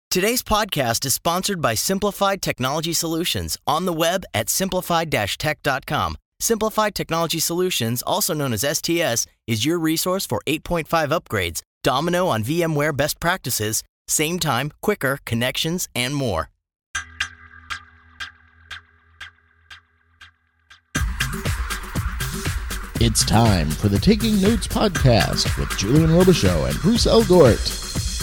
Today's podcast is sponsored by Simplified Technology Solutions on the web at simplified-tech.com. Simplified Technology Solutions, also known as STS, is your resource for 8.5 upgrades, Domino on VMware best practices, same time, quicker connections, and more. It's time for the Taking Notes podcast with Julian Robichaux and Bruce Elgort.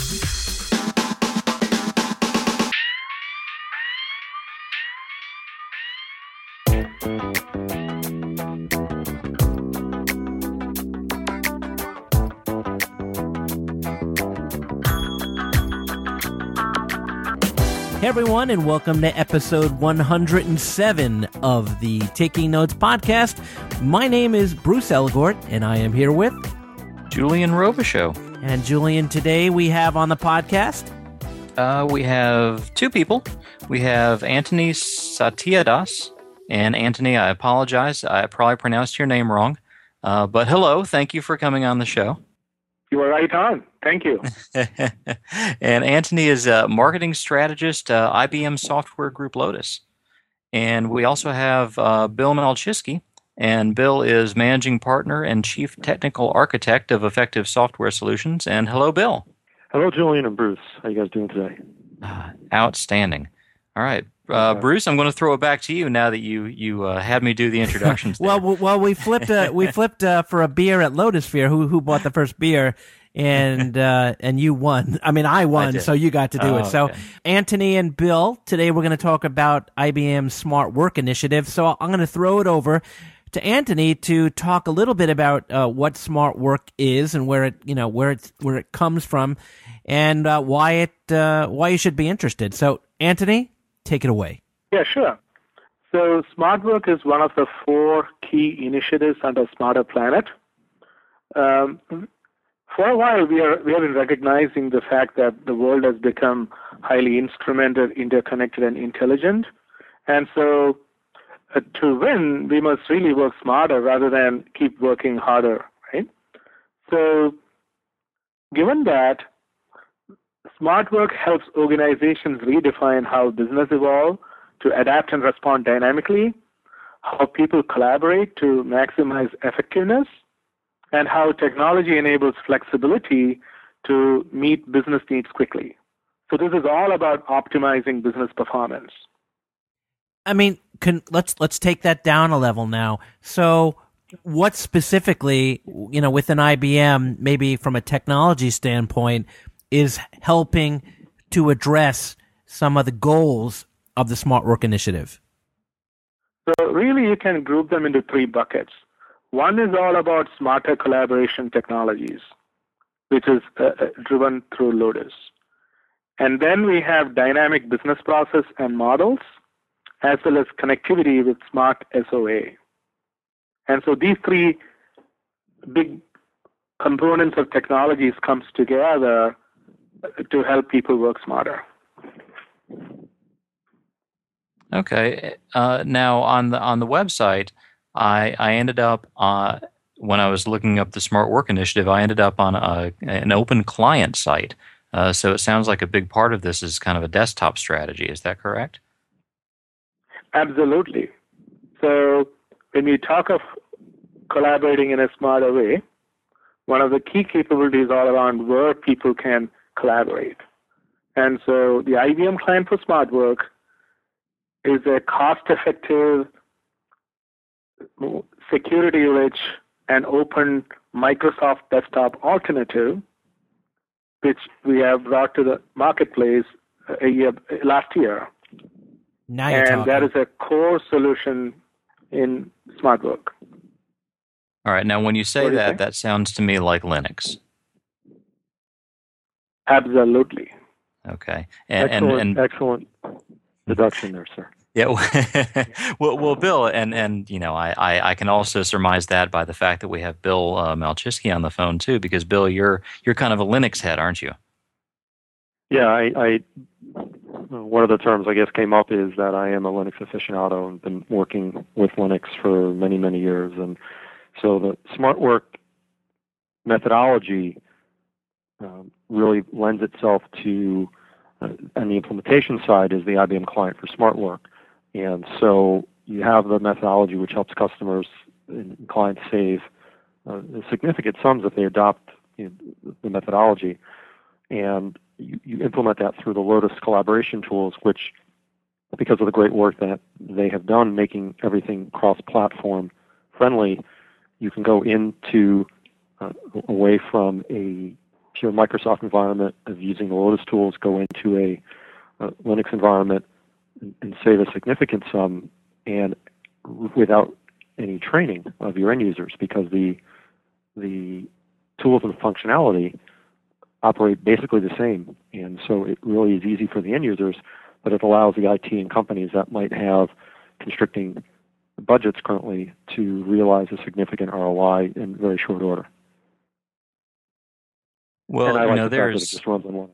Hey everyone, and welcome to episode 107 of the Taking Notes podcast. My name is Bruce Elgort, and I am here with Julian Robichaux. And Julian, today we have on the podcast? We have two people. We have Antony Satyadas. And Antony, I apologize. I probably pronounced your name wrong. But hello, thank you for coming on the show. You are right on. Thank you. And Antony is a marketing strategist, IBM Software Group Lotus. And we also have Bill Malczewski. And Bill is managing partner and chief technical architect of Effective Software Solutions. And hello, Bill. Hello, Julian and Bruce. How you guys doing today? Outstanding. All right. Bruce, I'm going to throw it back to you now that you had me do the introductions. Well, we flipped for a beer at Lotus Fair. Who bought the first beer, and you won. I mean, I won, so you got to do it. So, okay. Antony and Bill, today we're going to talk about IBM's Smart Work Initiative. So I'm going to throw it over to Antony to talk a little bit about what Smart Work is and where it comes from, and why you should be interested. So, Antony, take it away. Yeah, sure. So Smart Work is one of the four key initiatives under Smarter Planet. For a while, we have been recognizing the fact that the world has become highly instrumented, interconnected, and intelligent. And so to win, we must really work smarter rather than keep working harder, right? So given that, Smart Work helps organizations redefine how business evolve to adapt and respond dynamically, how people collaborate to maximize effectiveness, and how technology enables flexibility to meet business needs quickly. So this is all about optimizing business performance. I mean, let's take that down a level now. So what specifically, within IBM, maybe from a technology standpoint, is helping to address some of the goals of the Smart Work Initiative? So really, you can group them into three buckets. One is all about smarter collaboration technologies, which is driven through Lotus. And then we have dynamic business process and models, as well as connectivity with Smart SOA. And so these three big components of technologies comes together to help people work smarter. Okay. Now on the website, I ended up when I was looking up the Smart Work Initiative, I ended up on an open client site. So it sounds like a big part of this is kind of a desktop strategy. Is that correct? Absolutely. So when we talk of collaborating in a smarter way, one of the key capabilities all around where people can collaborate. And so the IBM client for Smart Work is a cost-effective, security-rich, and open Microsoft desktop alternative, which we have brought to the marketplace last year. Now you're talking. That is a core solution in Smart Work. All right. Now, when you say that, that sounds to me like Linux. Absolutely. Okay. Excellent deduction there, sir. Yeah. well, Bill, and I can also surmise that by the fact that we have Bill Malczewski on the phone too, because Bill, you're kind of a Linux head, aren't you? Yeah, I one of the terms I guess came up is that I am a Linux aficionado and been working with Linux for many, many years, and so the Smart Work methodology really lends itself to and the implementation side is the IBM Client for SmartWork. And so you have the methodology which helps customers and clients save significant sums if they adopt the methodology. And you implement that through the Lotus collaboration tools, which, because of the great work that they have done making everything cross-platform friendly, you can go into away from a pure Microsoft environment of using the Lotus tools, go into a Linux environment and save a significant sum, and without any training of your end users, because the tools and functionality operate basically the same. And so it really is easy for the end users, but it allows the IT and companies that might have constricting budgets currently to realize a significant ROI in very short order. Well, and I like the there's fact that it just runs on Linux.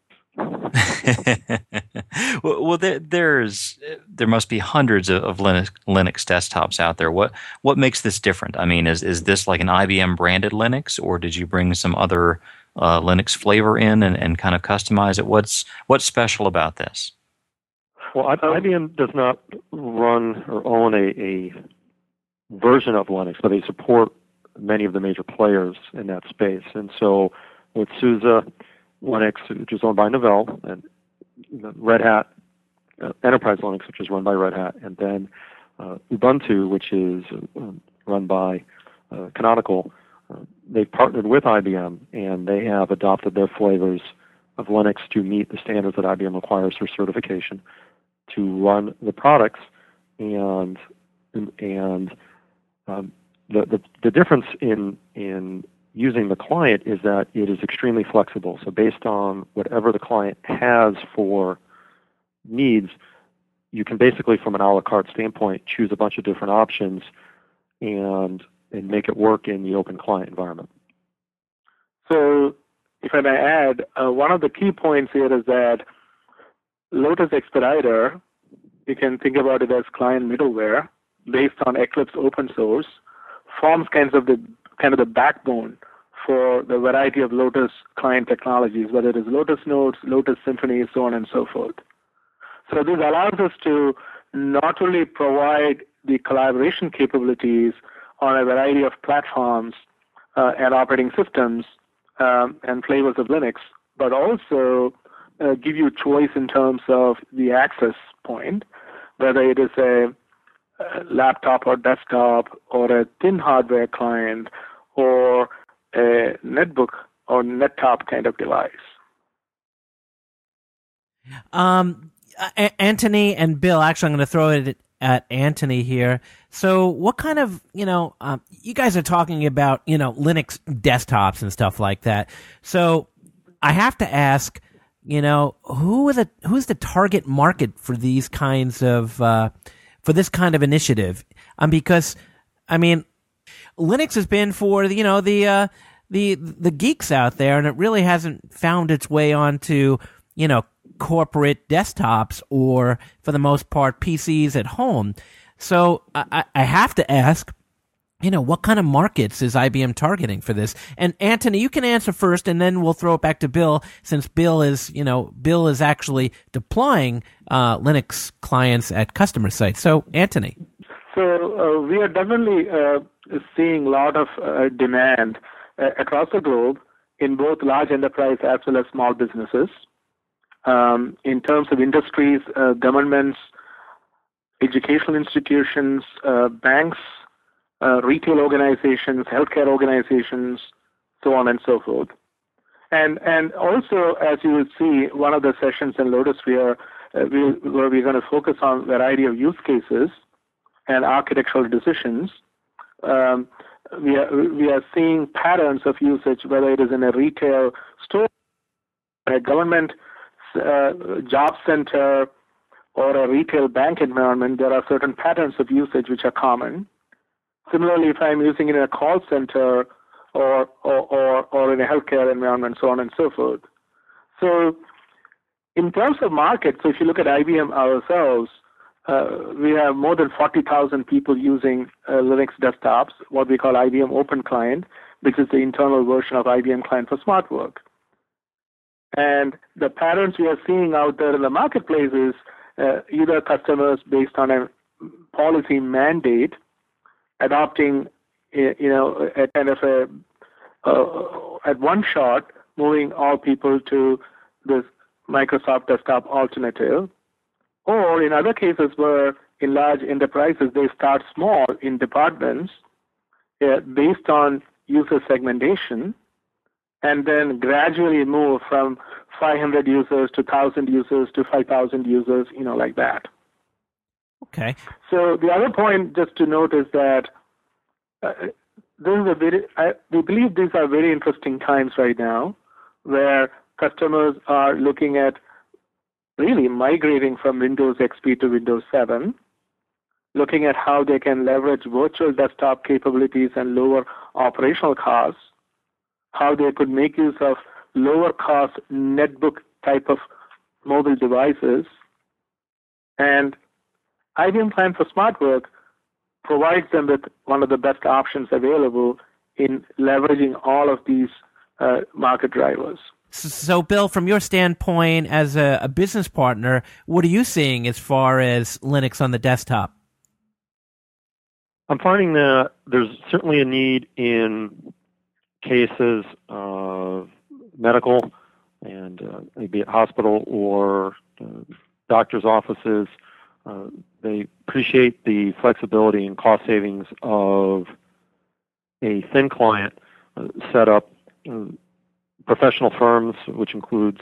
there must be hundreds of Linux desktops out there. What makes this different? I mean, is this like an IBM branded Linux, or did you bring some other Linux flavor in and kind of customize it? What's special about this? Well, IBM does not run or own a version of Linux, but they support many of the major players in that space. And so with SUSE Linux, which is owned by Novell, and Red Hat Enterprise Linux, which is run by Red Hat, and then Ubuntu, which is run by Canonical, they've partnered with IBM, and they have adopted their flavors of Linux to meet the standards that IBM requires for certification to run the products. And the difference in using the client is that it is extremely flexible. So based on whatever the client has for needs, you can basically, from an a la carte standpoint, choose a bunch of different options and make it work in the open client environment. So if I may add, one of the key points here is that Lotus Expediter, you can think about it as client middleware based on Eclipse open source, forms kind of the backbone for the variety of Lotus client technologies, whether it is Lotus Notes, Lotus Symphony, so on and so forth. So this allows us to not only provide the collaboration capabilities on a variety of platforms and operating systems and flavors of Linux, but also give you choice in terms of the access point, whether it is a laptop or desktop or a thin hardware client or a netbook or nettop kind of device. Anthony and Bill, actually, I'm going to throw it at Anthony here. So what kind of, you guys are talking about, Linux desktops and stuff like that. So I have to ask, who's the target market for these kinds of, for this kind of initiative? Because, Linux has been for, the geeks out there, and it really hasn't found its way onto, corporate desktops or, for the most part, PCs at home. So I have to ask, what kind of markets is IBM targeting for this? And Anthony, you can answer first, and then we'll throw it back to Bill, since Bill is actually deploying Linux clients at customer sites. So, Anthony. So we are definitely seeing a lot of demand across the globe in both large enterprise as well as small businesses. In terms of industries, governments, educational institutions, banks, retail organizations, healthcare organizations, so on and so forth. And also, as you will see, one of the sessions in Lotus where we're going to focus on a variety of use cases and architectural decisions, we are seeing patterns of usage, whether it is in a retail store, a government job center, or a retail bank environment. There are certain patterns of usage which are common. Similarly, if I'm using it in a call center or in a healthcare environment, so on and so forth. So in terms of market, so if you look at IBM ourselves, we have more than 40,000 people using Linux desktops, what we call IBM Open Client, which is the internal version of IBM Client for SmartWork. And the patterns we are seeing out there in the marketplace is either customers based on a policy mandate adopting, a kind of at one shot, moving all people to this Microsoft Desktop alternative, or in other cases where in large enterprises they start small in departments based on user segmentation, and then gradually move from 500 users to 1,000 users to 5,000 users, like that. Okay. So the other point just to note is that we believe these are very interesting times right now, where customers are looking at really migrating from Windows XP to Windows 7, looking at how they can leverage virtual desktop capabilities and lower operational costs, how they could make use of lower cost netbook type of mobile devices. And IBM Client for SmartWork provides them with one of the best options available in leveraging all of these market drivers. So, Bill, from your standpoint as a business partner, what are you seeing as far as Linux on the desktop? I'm finding that there's certainly a need in cases of medical and maybe at hospital or doctor's offices. They appreciate the flexibility and cost savings of a thin client setup. Professional firms, which includes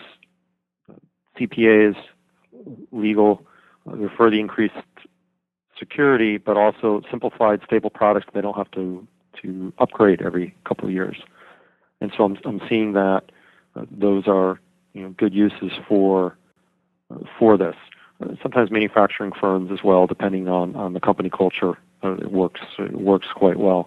CPAs, legal, refer the increased security, but also simplified, stable products that they don't have to upgrade every couple of years. And so I'm seeing that those are good uses for this. Sometimes manufacturing firms as well, depending on the company culture, it works quite well.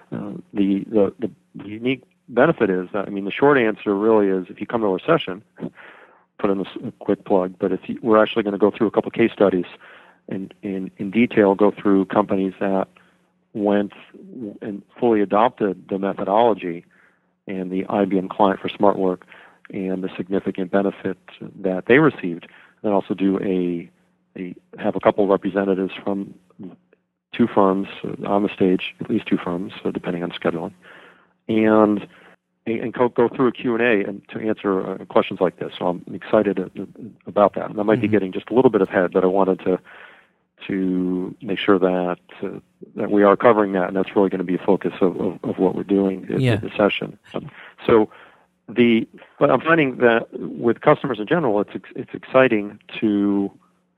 The unique benefit is that, the short answer really is, if you come to our session, put in a quick plug, but we're actually going to go through a couple case studies and in detail go through companies that went and fully adopted the methodology and the IBM Client for SmartWork and the significant benefit that they received. And also have a couple of representatives from two firms on the stage, at least two firms, depending on scheduling, and go through a Q&A and to answer questions like this. So I'm excited about that. And I might be getting just a little bit ahead, but I wanted to make sure that we are covering that, and that's really going to be a focus of what we're doing in the session. But I'm finding that with customers in general, it's exciting to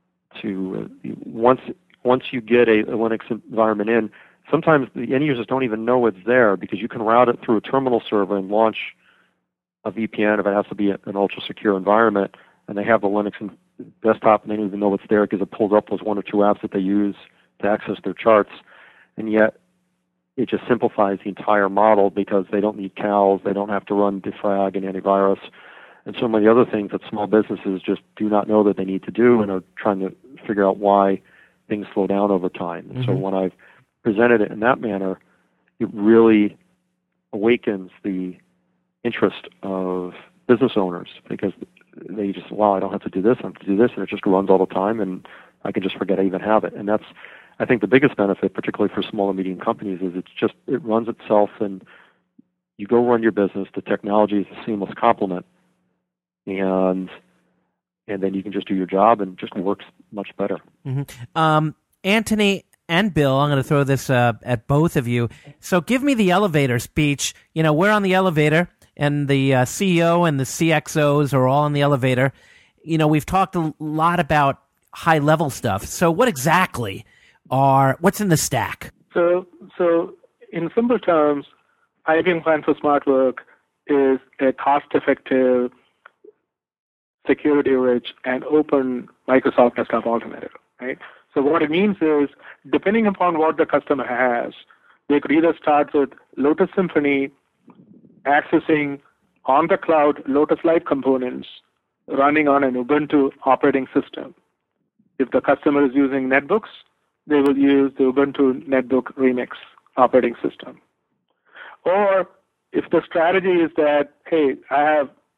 once you get a Linux environment in, sometimes the end users don't even know it's there because you can route it through a terminal server and launch a VPN if it has to be an ultra-secure environment, and they have the Linux desktop and they don't even know it's there because it pulls up those one or two apps that they use to access their charts, and yet it just simplifies the entire model because they don't need CALs, they don't have to run defrag and antivirus, and so many other things that small businesses just do not know that they need to do and are trying to figure out why things slow down over time. Mm-hmm. So when I've presented it in that manner, it really awakens the interest of business owners because they just, wow, I don't have to do this, I have to do this, and it just runs all the time, and I can just forget I even have it. And that's, I think, the biggest benefit, particularly for small and medium companies, is it runs itself, and you go run your business. The technology is a seamless complement, and then you can just do your job, and it just works much better. Mm-hmm. Anthony and Bill, I'm going to throw this at both of you. So give me the elevator speech. We're on the elevator, and the CEO and the CXOs are all in the elevator. We've talked a lot about high-level stuff. So what exactly what's in the stack? So in simple terms, IBM Client for SmartWork is a cost-effective, security-rich, and open Microsoft Desktop alternative, right? So what it means is, depending upon what the customer has, they could either start with Lotus Symphony, accessing on the cloud Lotus Lite components, running on an Ubuntu operating system. If the customer is using netbooks, they will use the Ubuntu Netbook Remix operating system. Or if the strategy is that, hey, I have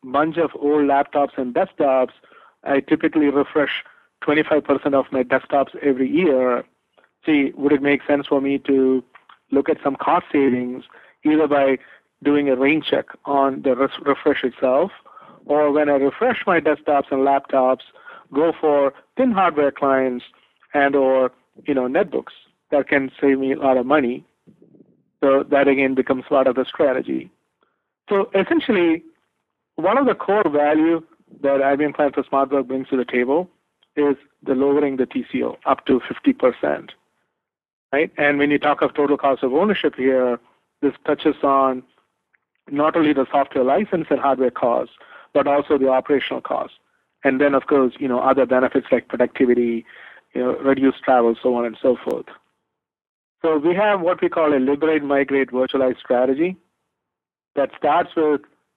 bunch of old laptops and desktops, I typically refresh 25% of my desktops every year. See, would it make sense for me to look at some cost savings, either by doing a rain check on the refresh itself, or when I refresh my desktops and laptops, go for thin hardware clients and or netbooks that can save me a lot of money. So that again becomes part of the strategy. So essentially, one of the core value that IBM Client for SmartWork brings to the table is the lowering the TCO up to 50%. Right? And when you talk of total cost of ownership here, this touches on not only the software license and hardware costs, but also the operational costs. And then, of course, other benefits like productivity, reduced travel, so on and so forth. So we have what we call a liberate, migrate, virtualize strategy that starts with,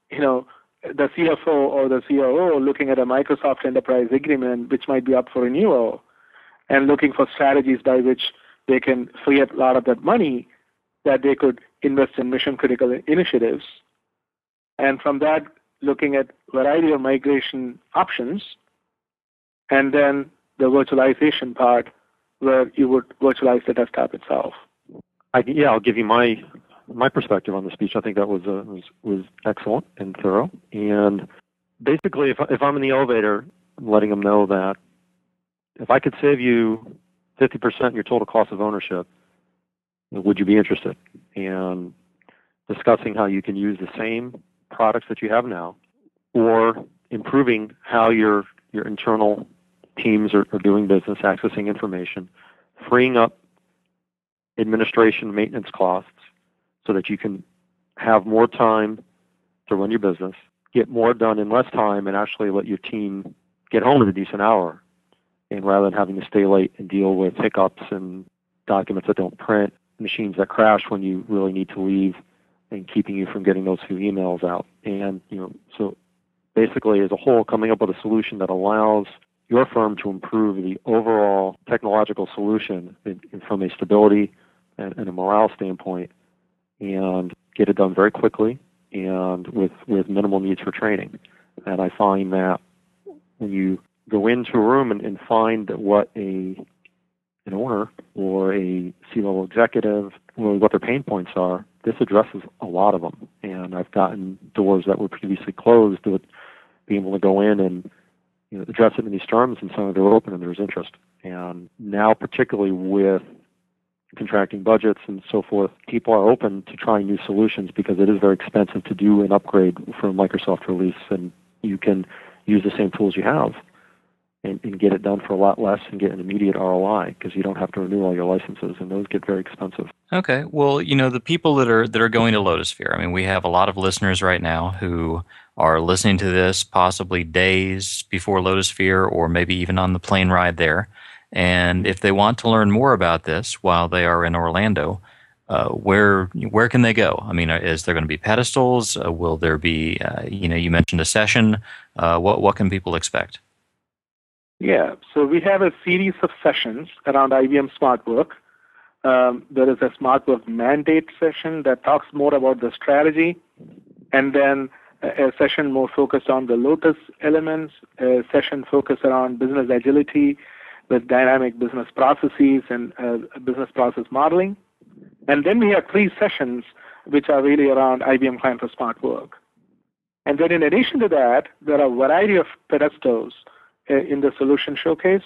the CFO or the COO looking at a Microsoft Enterprise Agreement, which might be up for renewal, and looking for strategies by which they can free up a lot of that money that they could invest in mission-critical initiatives. And from that, looking at variety of migration options, and then the virtualization part where you would virtualize the desktop itself. I'll give you my perspective on the speech. I think that was excellent and thorough. And basically, if I'm in the elevator, I'm letting them know that if I could save you 50% your total cost of ownership, would you be interested? And discussing how you can use the same products that you have now, or improving how your internal teams are doing business, accessing information, freeing up administration maintenance costs so that you can have more time to run your business, get more done in less time, and actually let your team get home at a decent hour. And rather than having to stay late and deal with hiccups and documents that don't print, machines that crash when you really need to leave, and keeping you from getting those few emails out. And, so basically as a whole, coming up with a solution that allows your firm to improve the overall technological solution from a stability and a morale standpoint, and get it done very quickly and with minimal needs for training. And I find that when you go into a room and find what an owner or a C-level executive, or what their pain points are, this addresses a lot of them. And I've gotten doors that were previously closed to being able to go in and address it in these terms, and some of them are open and there's interest. And now, particularly with contracting budgets and so forth, people are open to trying new solutions because it is very expensive to do an upgrade for a Microsoft release, and you can use the same tools you have and get it done for a lot less and get an immediate ROI because you don't have to renew all your licenses, and those get very expensive. Okay. Well, the people that are going to Lotusphere, I mean, we have a lot of listeners right now who are listening to this possibly days before Lotusphere, or maybe even on the plane ride there. And if they want to learn more about this while they are in Orlando, where can they go? I mean, is there going to be pedestals? Will there be, you mentioned a session. What can people expect? Yeah, so we have a series of sessions around IBM SmartWork. There is a SmartWork mandate session that talks more about the strategy, and then a session more focused on the Lotus elements, a session focused around business agility with dynamic business processes and business process modeling. And then we have 3 sessions which are really around IBM Client for SmartWork. And then in addition to that, there are a variety of pedestals in the solution showcase,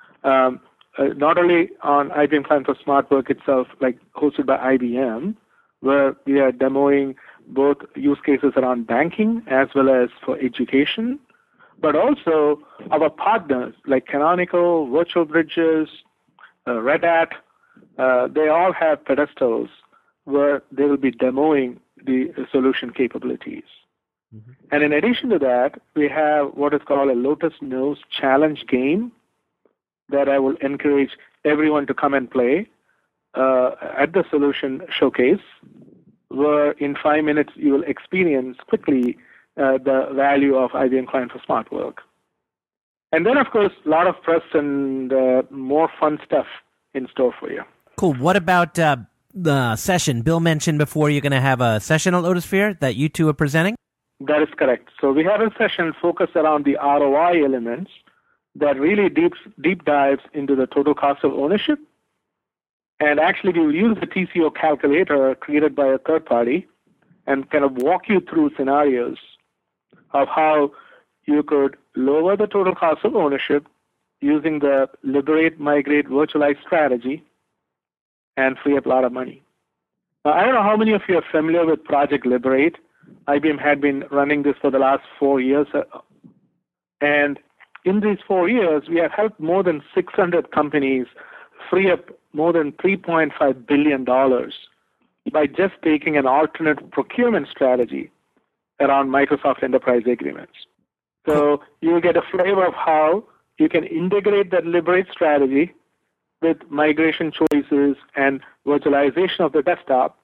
not only on IBM Client for SmartWork itself, like hosted by IBM, where we are demoing both use cases around banking as well as for education, but also our partners like Canonical, Virtual Bridges, Red Hat. They all have pedestals where they will be demoing the solution capabilities. Mm-hmm. And in addition to that, we have what is called a Lotus Knows Challenge game that I will encourage everyone to come and play at the solution showcase, where in 5 minutes you will experience quickly the value of IBM Client for SmartWork. And then, of course, a lot of press and more fun stuff in store for you. Cool. What about the session? Bill mentioned before you're going to have a session at Lotusphere that you two are presenting? That is correct. So we have a session focused around the ROI elements that really deep dives into the total cost of ownership. And actually, we will use the TCO calculator created by a third party and kind of walk you through scenarios of how you could lower the total cost of ownership using the liberate, migrate, virtualize strategy and free up a lot of money. Now, I don't know how many of you are familiar with Project Liberate. IBM had been running this for the last 4 years. And in these 4 years, we have helped more than 600 companies free up more than $3.5 billion by just taking an alternate procurement strategy around Microsoft Enterprise Agreements. So you get a flavor of how you can integrate that Liberate strategy with migration choices and virtualization of the desktop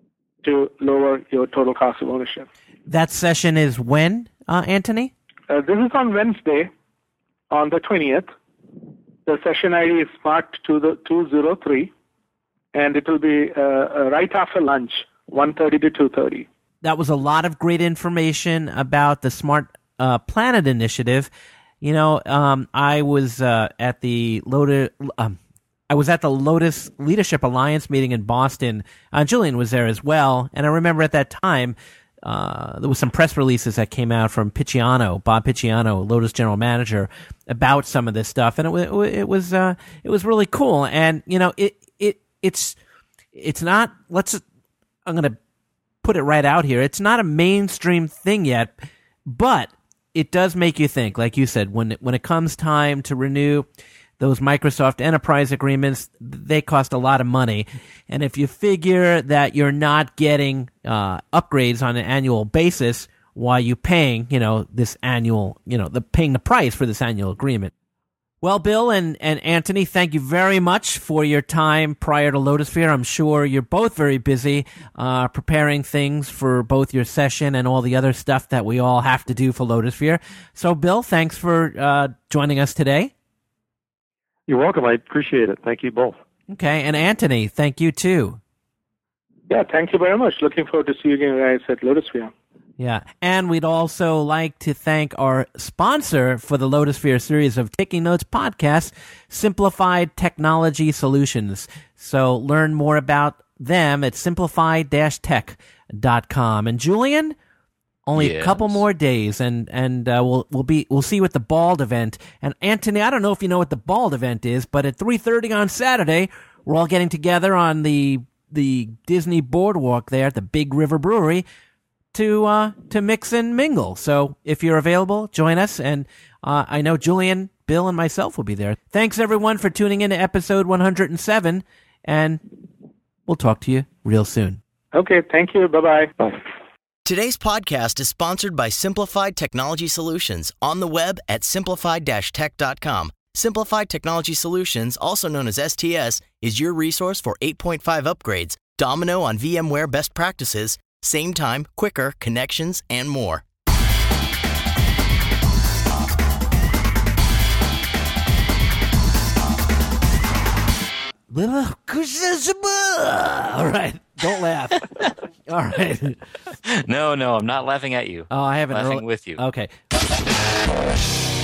to lower your total cost of ownership. That session is when, Anthony? This is on Wednesday, on the 20th. The session ID is Smart 203, and it will be right after lunch, 1:30 to 2:30. That was a lot of great information about the Smart Planet Initiative. You know, I was at the Lotus. I was at the Lotus Leadership Alliance meeting in Boston. Julian was there as well, and I remember at that time there was some press releases that came out from Picciano, Bob Picciano, Lotus general manager, about some of this stuff, and it was really cool. And you know, it's not. I'm going to put it right out here. It's not a mainstream thing yet, but it does make you think. Like you said, when it comes time to renew those Microsoft Enterprise agreements, they cost a lot of money. And if you figure that you're not getting upgrades on an annual basis, why you paying, this annual, paying the price for this annual agreement? Well, Bill and Anthony, thank you very much for your time prior to Lotusphere. I'm sure you're both very busy preparing things for both your session and all the other stuff that we all have to do for Lotusphere. So, Bill, thanks for joining us today. You're welcome. I appreciate it. Thank you both. Okay. And Anthony, thank you too. Yeah, thank you very much. Looking forward to seeing you guys at Lotusphere. Yeah. And we'd also like to thank our sponsor for the Lotusphere series of Taking Notes podcasts, Simplified Technology Solutions. So learn more about them at simplified-tech.com. And Julian, only a couple more days, and we'll see you at the Bald event. And Anthony, I don't know if you know what the Bald event is, but at 3:30 on Saturday, we're all getting together on the Disney Boardwalk there at the Big River Brewery to mix and mingle. So if you're available, join us. And I know Julian, Bill, and myself will be there. Thanks everyone for tuning in to episode 107, and we'll talk to you real soon. Okay, thank you. Bye-bye. Bye. Today's podcast is sponsored by Simplified Technology Solutions on the web at simplified-tech.com. Simplified Technology Solutions, also known as STS, is your resource for 8.5 upgrades, Domino on VMware best practices, same time, quicker connections, and more. All right. Don't laugh. All right. No, I'm not laughing at you. Oh, I haven't. Laughing with you. Okay.